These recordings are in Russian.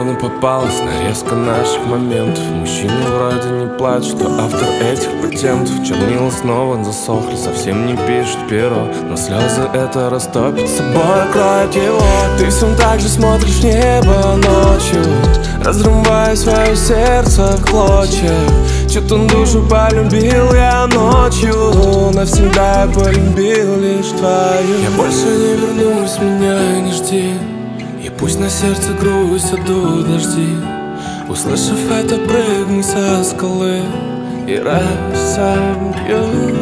Недавно попалась нарезка наших моментов. Мужчины вроде не плачут, а автор этих патентов. Чернила снова засохли, совсем не пишет перо, но слезы это растопит, собой кроет его. Ты все так же смотришь в небо ночью, разрывая свое сердце в клочья. Чью-то душу полюбил я ночью, навсегда полюбил лишь твою. Я больше не вернусь, меня не жди, и пусть на сердце грусть, идут дожди. Услышав это, прыгну со скалы и разобьюсь.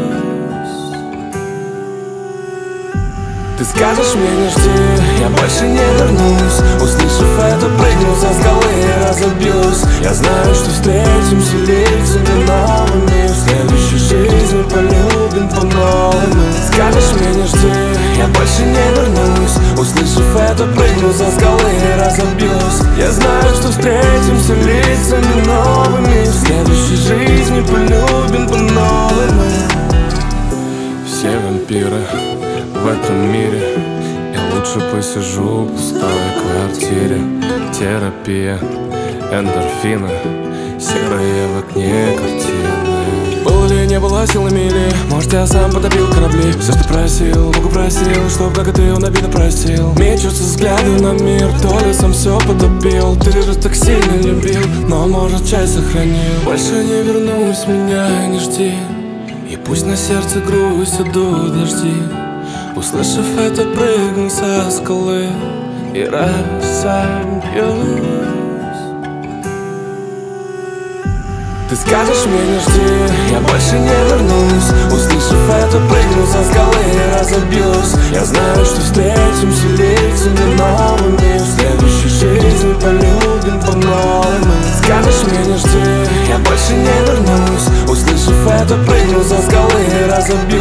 Ты скажешь мне не жди, я больше не вернусь. Услышав это, прыгну со скалы и разобьюсь. Я знаю, что встретимся лицами новыми, в следующей жизни полюбим по-новому. Скажешь мне не жди, я больше не вернусь. Услышав это, прыгну со скалы и разобьюсь. Я знаю, что встретимся лицами новыми, в следующей жизни полюбим по-новому. Все вампиры в этом мире, я лучше посижу в пустой квартире. Терапия, эндорфины, серые в окне картины. Было ли, не было силами или, может, я сам потопил корабли. Все, что просил, Бога просил, чтоб как и ты он обиду простил. Мечутся взгляды на мир, то ли сам все потопил. Ты же так сильно любил, но, может, часть сохранил. Больше не вернусь, меня не жди, и пусть на сердце грусть, идут дожди. Услышав это, прыгну со скалы и разобьюсь. Ты скажешь мне не жди, я больше не вернусь. Услышав это, прыгну со скалы и разобьюсь. Я знаю, что встретимся лицами новыми, в следующей жизни полюбим по-новому. Скажешь мне не жди, я больше не вернусь. Услышав это, прыгну со скалы и разобьюсь.